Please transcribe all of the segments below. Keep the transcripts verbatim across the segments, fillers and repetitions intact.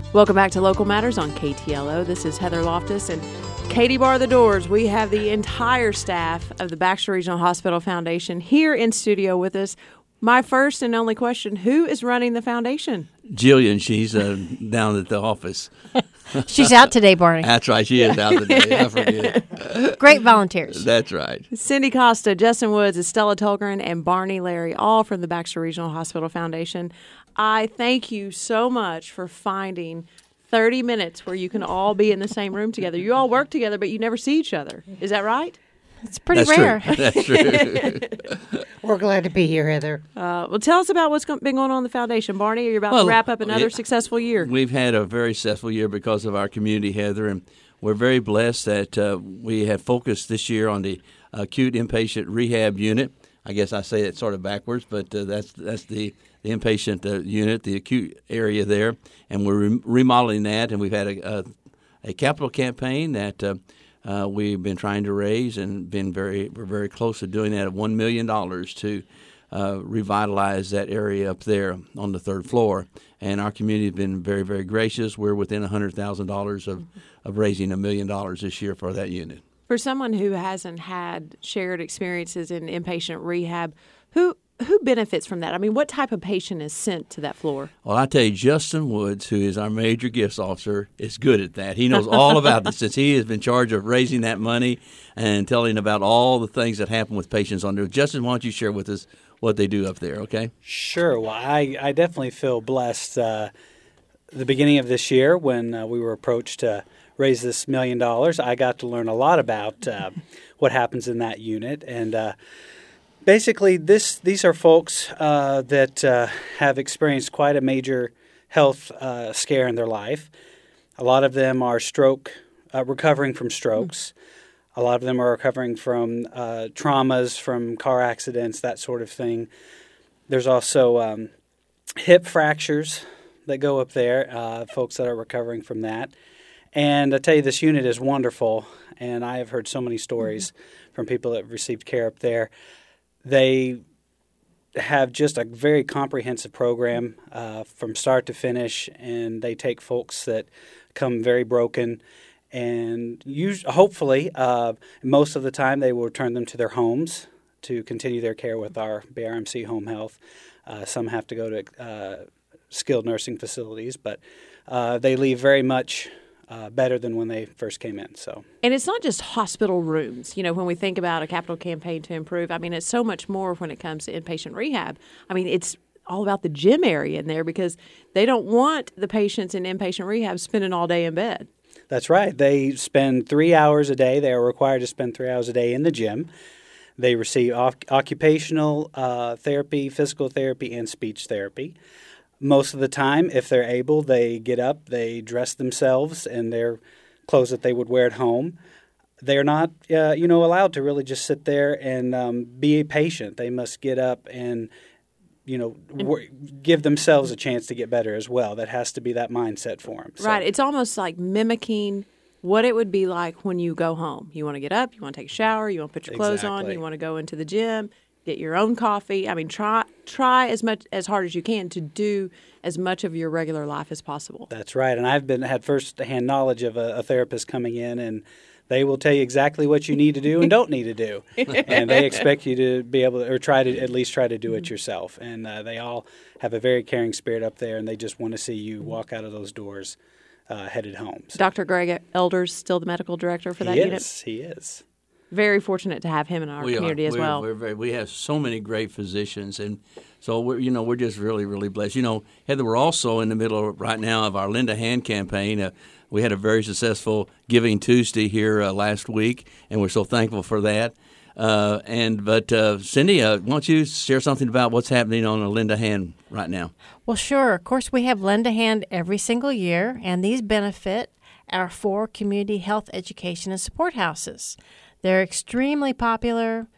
Welcome back to Local Matters on K T L O. This is Heather Loftus, and Katie bar the doors. We have the entire staff of the Baxter Regional Hospital Foundation here in studio with us. My first and only question, who is running the foundation? Jillian, she's uh, down at the office. She's out today, Barney. That's right, she is out today. I forget. Great volunteers. That's right. Cindy Costa, Justin Woods, Estella Tolgren, and Barney Larry, all from the Baxter Regional Hospital Foundation. I thank you so much for finding thirty minutes where you can all be in the same room together. You all work together, but you never see each other. Is that right? It's pretty That's rare. True. That's true. We're glad to be here, Heather. Uh, well, tell us about what's been going on in the foundation. Barney, you're about well, to wrap up another yeah, successful year. We've had a very successful year because of our community, Heather, and we're very blessed that uh, we have focused this year on the acute inpatient rehab unit. I guess I say it sort of backwards, but uh, that's that's the, the inpatient uh, unit, the acute area there, and we're re- remodeling that, and we've had a, a, a capital campaign that uh, uh, we've been trying to raise and been very we're very close to doing that at one million dollars to uh, revitalize that area up there on the third floor. And our community has been very, very gracious. We're within one hundred thousand dollars of, of raising a million dollars this year for that unit. For someone who hasn't had shared experiences in inpatient rehab, who who benefits from that? I mean, what type of patient is sent to that floor? Well, I tell you, Justin Woods, who is our major gifts officer, is good at that. He knows all about this since he has been in charge of raising that money and telling about all the things that happen with patients on there. Justin, why don't you share with us what they do up there, okay? Sure. Well, I, I definitely feel blessed. Uh, the beginning of this year when uh, we were approached to raise this million dollars, I got to learn a lot about uh, what happens in that unit. And uh, basically, this these are folks uh, that uh, have experienced quite a major health uh, scare in their life. A lot of them are stroke, uh, recovering from strokes. A lot of them are recovering from uh, traumas, from car accidents, that sort of thing. There's also um, hip fractures that go up there, uh, folks that are recovering from that. And I tell you, this unit is wonderful, and I have heard so many stories mm-hmm. from people that have received care up there. They have just a very comprehensive program uh, from start to finish, and they take folks that come very broken, and usually, hopefully, uh, most of the time, they will return them to their homes to continue their care with our B R M C Home Health. Uh, some have to go to uh, skilled nursing facilities, but uh, they leave very much Uh, better than when they first came in. So, and it's not just hospital rooms. You know, when we think about a capital campaign to improve, I mean, it's so much more when it comes to inpatient rehab. I mean, it's all about the gym area in there because they don't want the patients in inpatient rehab spending all day in bed. That's right. They spend three hours a day. They are required to spend three hours a day in the gym. They receive off- occupational uh, therapy, physical therapy, and speech therapy. Most of the time, if they're able, they get up, they dress themselves in their clothes that they would wear at home. They're not, uh, you know, allowed to really just sit there and um, be a patient. They must get up and, you know, w- give themselves a chance to get better as well. That has to be that mindset for them. So. Right. It's almost like mimicking what it would be like when you go home. You want to get up, you want to take a shower, you want to put your clothes Exactly. on, you want to go into the gym, get your own coffee. I mean, try try as much as hard as you can to do as much of your regular life as possible. That's right. And I've been had first-hand knowledge of a, a therapist coming in, and they will tell you exactly what you need to do and don't need to do. And they expect you to be able to, or try to at least try to do it yourself. And uh, they all have a very caring spirit up there, and they just want to see you walk out of those doors uh, headed home. So. Doctor Greg Elders, still the medical director for that he unit? Is, he is. Very fortunate to have him in our we community are. as we're, well. We're very, we have so many great physicians, and so we're you know we're just really really blessed. You know, Heather, we're also in the middle of, right now of our Lend a Hand campaign. Uh, we had a very successful Giving Tuesday here uh, last week, and we're so thankful for that. Uh, and but uh, Cindy, uh, why don't you share something about what's happening on a Lend a Hand right now? Well, sure. Of course, we have Lend a Hand every single year, and these benefit our four community health education and support houses. They're extremely popular.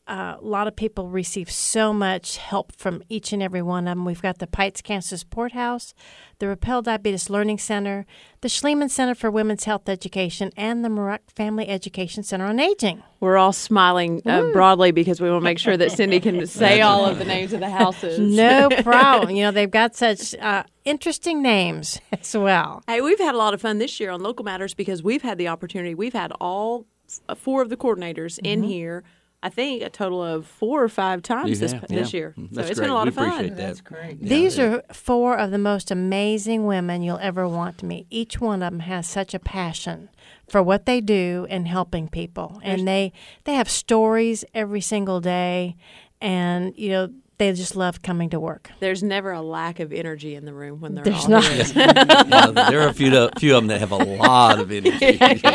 uh, a lot of people receive so much help from each and every one of them. We've got the Pites Cancer Support House, the Rappel Diabetes Learning Center, the Schliemann Center for Women's Health Education, and the Maruck Family Education Center on Aging. We're all smiling uh, broadly because we want to make sure that Cindy can say all of the names of the houses. No problem. You know, they've got such uh, interesting names as well. Hey, we've had a lot of fun this year on Local Matters because we've had the opportunity. We've had all four of the coordinators mm-hmm. in here. I think a total of four or five times this have, this yeah. year. So That's it's great. been a lot we of fun. Appreciate that. That's great. Yeah, These yeah. are four of the most amazing women you'll ever want to meet. Each one of them has such a passion for what they do and helping people. And they, they have stories every single day. And, you know, they just love coming to work. There's never a lack of energy in the room when they're There's all not. here. Yeah, there are a few, a few of them that have a lot of energy,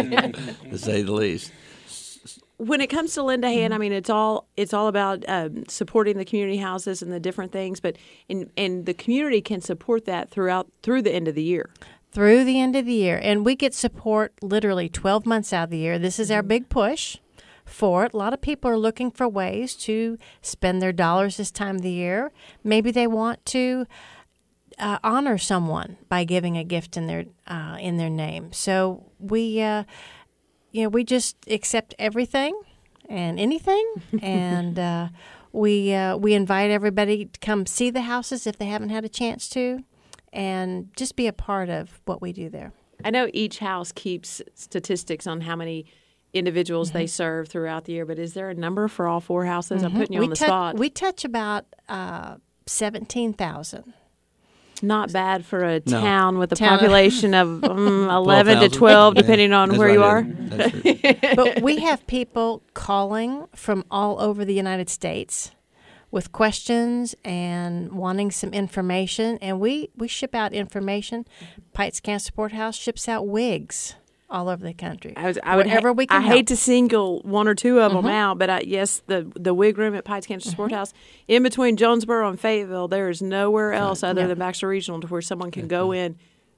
to say the least. When it comes to Linda Hand, I mean, it's all it's all about um, supporting the community houses and the different things. But in, and the community can support that throughout through the end of the year. Through the end of the year. And we get support literally twelve months out of the year. This is our big push for it. A lot of people are looking for ways to spend their dollars this time of the year. Maybe they want to uh, honor someone by giving a gift in their uh, in their name. So we, uh, you know, we just accept everything and anything, and uh, we uh, we invite everybody to come see the houses if they haven't had a chance to, and just be a part of what we do there. I know each house keeps statistics on how many individuals mm-hmm. they serve throughout the year, but is there a number for all four houses? Mm-hmm. I'm putting you we on the touch, spot. We touch about uh, seventeen thousand. Not bad for a No. town with a Town- population of um, eleven to twelve thousand. twelve, Yeah, depending on that's where right, you are. Ed. That's right. But we have people calling from all over the United States with questions and wanting some information, and we, we ship out information. Pites Cancer Support House ships out wigs all over the country. I, was, I would Wherever ha- we can I help. hate to single one or two of Mm-hmm. them out, but I, yes, the the wig room at Pites Cancer Support House in between Jonesboro and Fayetteville, there is nowhere else other Yeah. than Baxter Regional to where someone can go in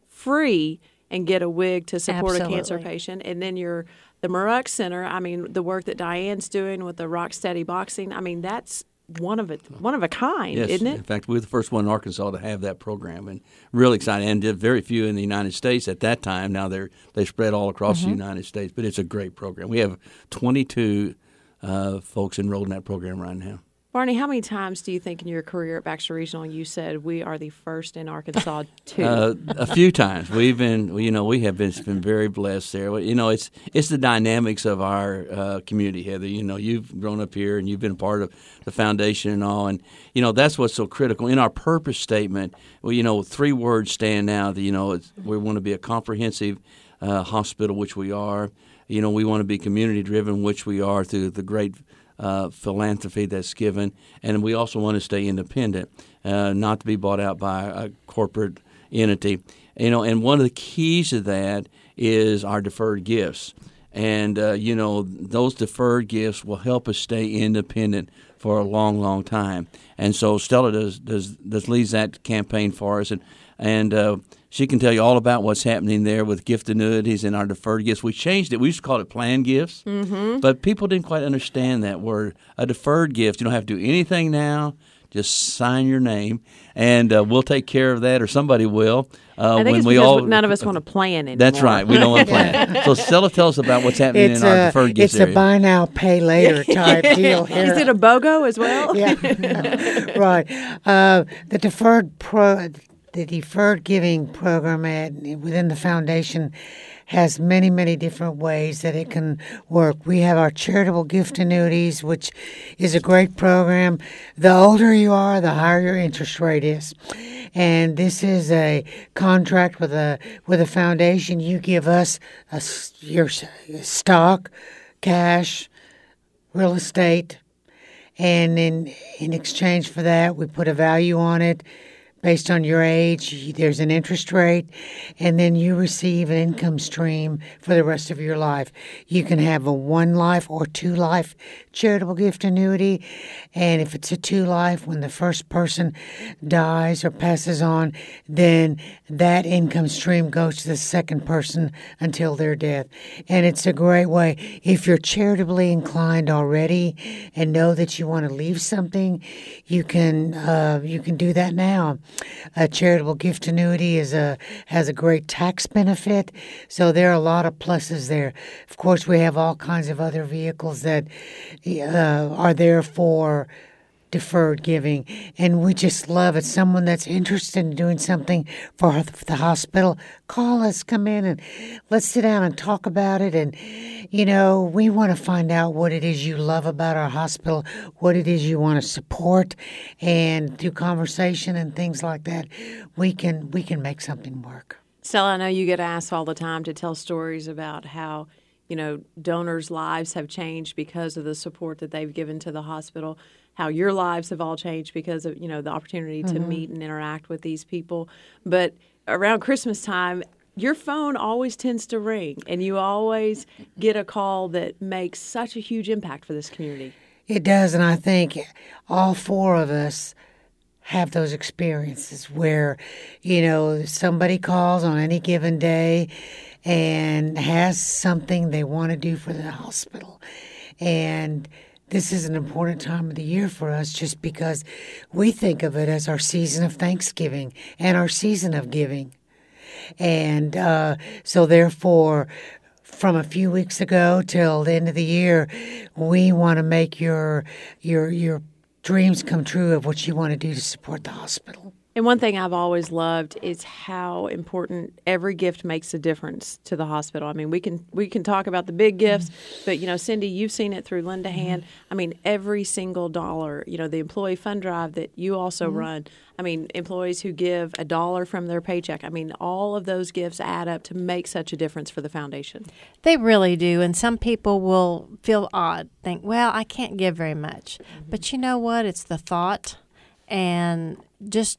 free and get a wig to support a cancer Absolutely. patient. And then your the Maruck Center. I mean, the work that Diane's doing with the Rock Steady Boxing. I mean, that's one of it, one of a kind, Yes, isn't it? in fact, we were the first one in Arkansas to have that program, and really exciting. And did very few in the United States at that time. Now they're they spread all across Mm-hmm. the United States, but it's a great program. We have twenty-two uh, folks enrolled in that program right now. Barney, how many times do you think in your career at Baxter Regional you said we are the first in Arkansas to? Uh, a few times we've been, you know, we have been, been very blessed there. Well, you know, it's it's the dynamics of our uh, community, Heather. You know, you've grown up here and you've been part of the foundation and all, and you know that's what's so critical in our purpose statement. Well, you know, three words stand out. You know, it's, we want to be a comprehensive uh, hospital, which we are. You know, we want to be community driven, which we are through the great Uh, philanthropy that's given, and we also want to stay independent, uh, not to be bought out by a corporate entity. You know, and one of the keys to that is our deferred gifts, and uh, you know those deferred gifts will help us stay independent for a long, long time. And so Stella does does does leads that campaign for us, and and. Uh, She can tell you all about what's happening there with gift annuities and our deferred gifts. We changed it. We used to call it planned gifts, mm-hmm. but people didn't quite understand that word. A deferred gift, you don't have to do anything now. Just sign your name, and uh, we'll take care of that, or somebody will. Uh, I think when it's we because all, none of us want to plan anymore. That's right. We don't want to plan. So Stella, tell us about what's happening It's in our a, deferred gifts it's a area. buy now, pay later type deal here. Is it a BOGO as well? Yeah, right. Uh, the deferred pro, the deferred giving program at, within the foundation has many, many different ways that it can work. We have our charitable gift annuities, which is a great program. The older you are, the higher your interest rate is. And this is a contract with a with a foundation. You give us a, your stock, cash, real estate, and in in exchange for that, we put a value on it based on your age. There's an interest rate, and then you receive an income stream for the rest of your life. You can have a one life or two life charitable gift annuity, and if it's a two life, when the first person dies or passes on, then that income stream goes to the second person until their death. And it's a great way. If you're charitably inclined already and know that you want to leave something, you can uh, you can do that now. A charitable gift annuity is a has a great tax benefit, so there are a lot of pluses there. Of course, we have all kinds of other vehicles that uh, are there for deferred giving, and we just love it. Someone that's interested in doing something for the hospital, call us, come in, and let's sit down and talk about it. And, you know, we want to find out what it is you love about our hospital, what it is you want to support, and through conversation and things like that, we can we can make something work. Stella, I know you get asked all the time to tell stories about how, you know, donors' lives have changed because of the support that they've given to the hospital, how your lives have all changed because of, you know, the opportunity to mm-hmm. meet and interact with these people. But around Christmas time, your phone always tends to ring, and you always get a call that makes such a huge impact for this community. It does, and I think all four of us have those experiences where, you know, somebody calls on any given day and has something they want to do for the hospital. And this is an important time of the year for us just because we think of it as our season of Thanksgiving and our season of giving. And uh, so therefore, from a few weeks ago till the end of the year, we want to make your your your dreams come true of what you want to do to support the hospital. And one thing I've always loved is how important every gift makes a difference to the hospital. I mean, we can we can talk about the big gifts, but, you know, Cindy, you've seen it through Linda Hand. I mean, every single dollar, you know, the employee fund drive that you also mm-hmm. run. I mean, employees who give a dollar from their paycheck. I mean, all of those gifts add up to make such a difference for the foundation. They really do. And some people will feel odd, think, well, I can't give very much. Mm-hmm. But you know what? It's the thought. And just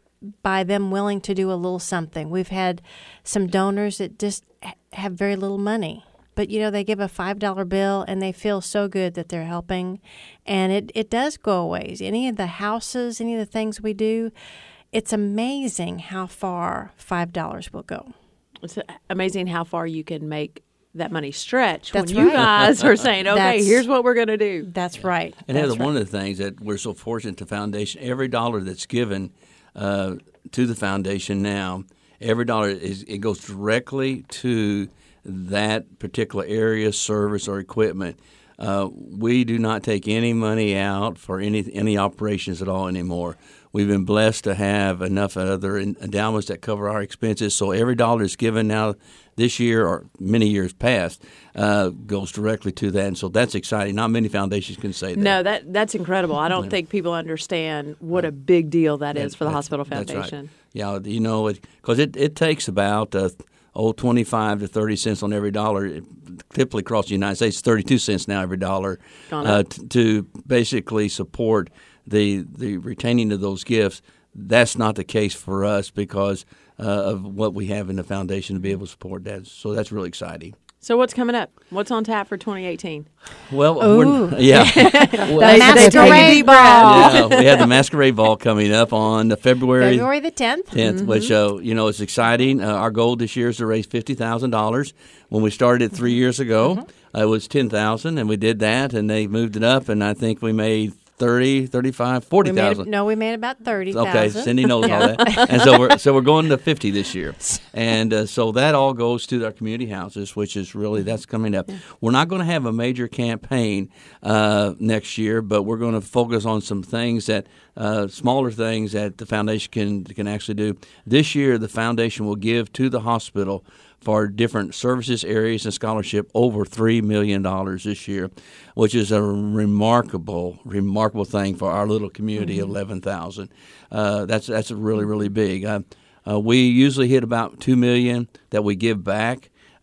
by them willing to do a little something. We've had some donors that just have very little money. But, you know, they give a five dollar bill and they feel so good that they're helping. And it, it does go a ways. Any of the houses, any of the things we do, it's amazing how far five dollars will go. It's amazing how far you can make that money stretch That's when right. you guys are saying, okay, That's, here's what we're going to do. That's right. And that's Heather, right. one of the things that we're so fortunate at the foundation, every dollar that's given uh, to the foundation now, every dollar is it goes directly to that particular area, service, or equipment. Uh, we do not take any money out for any any operations at all anymore. We've been blessed to have enough other endowments that cover our expenses, so every dollar that's given now this year or many years past uh, goes directly to that, and so that's exciting. Not many foundations can say that. No, that that's incredible. I don't yeah. think people understand what a big deal that is for the Hospital Foundation. That's right. Yeah, you know, because it, it, it takes about uh, oh twenty-five to thirty cents on every dollar. It, typically across the United States, thirty-two cents now every dollar uh, t- to basically support the the retaining of those gifts. That's not the case for us because uh, of what we have in the foundation to be able to support that. So that's really exciting. So what's coming up? What's on tap for twenty eighteen? Well, we're, yeah. the Masquerade Ball. Yeah, we have the Masquerade Ball coming up on February February the tenth. tenth, mm-hmm. which uh, you know is exciting. Uh, our goal this year is to raise fifty thousand dollars. When we started three years ago, mm-hmm. uh, it was ten thousand, and we did that, and they moved it up, and I think we made thirty, thirty-five, forty thousand. No, we made about thirty thousand. Okay, Cindy knows all that. And so we're so we're going to fifty this year. And uh, so that all goes to our community houses, which is really, that's coming up. We're not going to have a major campaign uh, next year, but we're going to focus on some things that, uh, smaller things that the foundation can can actually do. This year, the foundation will give to the hospital for different services, areas, and scholarship over three million dollars this year, which is a remarkable, remarkable thing for our little community of mm-hmm. eleven thousand. Uh, that's that's really, really big. Uh, uh, we usually hit about two million dollars that we give back.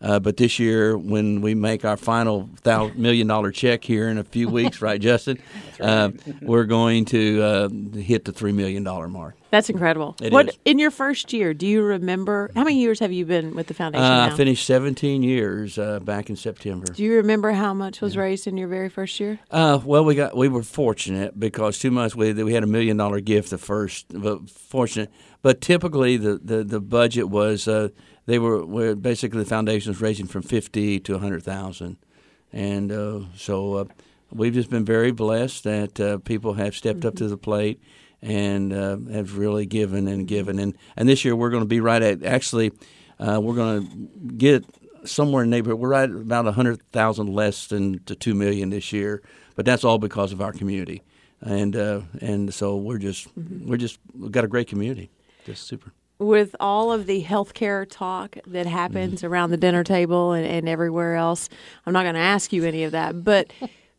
Uh, but this year, when we make our final thou- million dollar check here in a few weeks, right, Justin? Right. Uh, we're going to uh, hit the three million dollar mark. That's incredible. It what is. In your first year, do you remember how many years have you been with the foundation Uh, now? I finished seventeen years uh, back in September. Do you remember how much was raised in your very first year? Uh, well, we got we were fortunate because two months we we had a million dollar gift the first. But fortunate, but typically the, the, the budget was uh, they were, were basically the foundation was raising from fifty to a hundred thousand, and uh, so uh, we've just been very blessed that uh, people have stepped mm-hmm. up to the plate and uh, have really given and given. And, and this year we're going to be right at, actually, uh, we're going to get somewhere in the neighborhood. We're right at about one hundred thousand less than to two million dollars this year, but that's all because of our community. And uh, and so we're just, mm-hmm. we're just, we've got a great community. Just super. With all of the healthcare talk that happens mm-hmm. around the dinner table and, and everywhere else, I'm not going to ask you any of that, but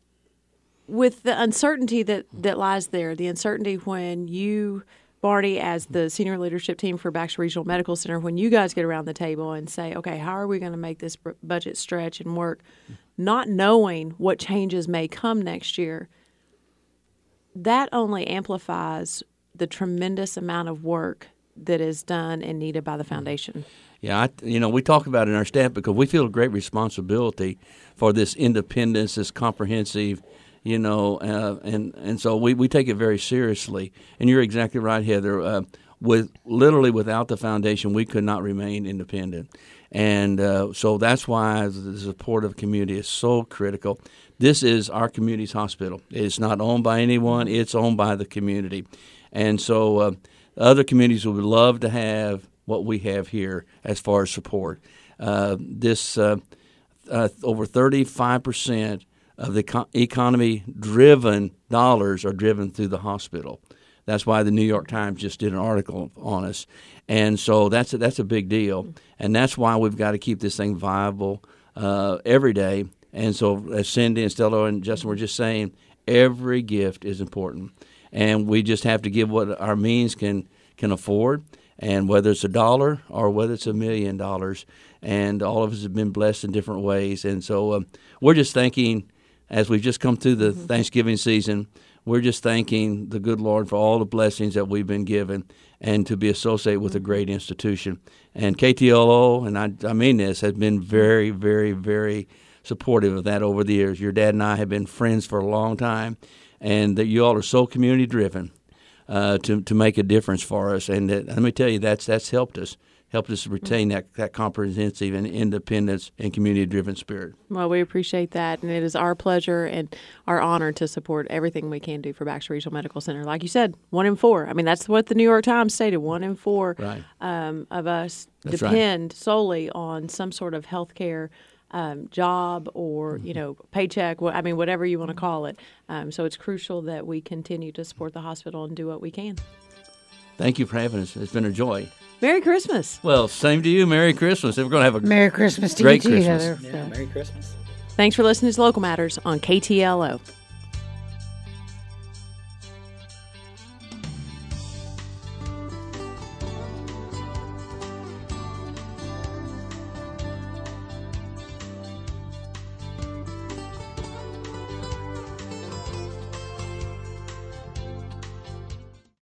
with the uncertainty that, that lies there, the uncertainty when you, Barney, as the senior leadership team for Baxter Regional Medical Center, when you guys get around the table and say, okay, how are we going to make this budget stretch and work, not knowing what changes may come next year, that only amplifies the tremendous amount of work that is done and needed by the foundation. Yeah, I, you know, we talk about it in our staff because we feel a great responsibility for this independence, this comprehensive, you know, uh, and, and so we, we take it very seriously. And you're exactly right, Heather. Uh, with literally without the foundation, we could not remain independent. And uh, so that's why the support of the community is so critical. This is our community's hospital. It's not owned by anyone. It's owned by the community. And so uh, other communities would love to have what we have here as far as support. Uh, this uh, uh, over thirty-five percent of the co- economy-driven dollars are driven through the hospital. That's why the New York Times just did an article on us. And so that's a, that's a big deal. And that's why we've got to keep this thing viable uh, every day. And so as Cindy and Stella and Justin were just saying, every gift is important. And we just have to give what our means can, can afford, and whether it's a dollar or whether it's a million dollars. And all of us have been blessed in different ways. And so um, we're just thanking, as we've just come through the mm-hmm. Thanksgiving season, we're just thanking the good Lord for all the blessings that we've been given and to be associated with a great institution. And K T L O, and I, I mean this, has been very, very, very supportive of that over the years. Your dad and I have been friends for a long time, and that you all are so community-driven uh, to to make a difference for us. And that, let me tell you, that's that's helped us. helped us retain that, that comprehensive and independence and community-driven spirit. Well, we appreciate that, and it is our pleasure and our honor to support everything we can do for Baxter Regional Medical Center. Like you said, one in four. I mean, that's what the New York Times stated. One in four right. um, of us that's depend right. solely on some sort of health care um, job or, you know, paycheck, I mean, whatever you want to call it. Um, so it's crucial that we continue to support the hospital and do what we can. Thank you for having us. It's been a joy. Merry Christmas. Well, same to you. Merry Christmas. We're going to have a Merry Christmas to great you too, Christmas. Heather. Yeah, Merry Christmas. Thanks for listening to Local Matters on K T L O.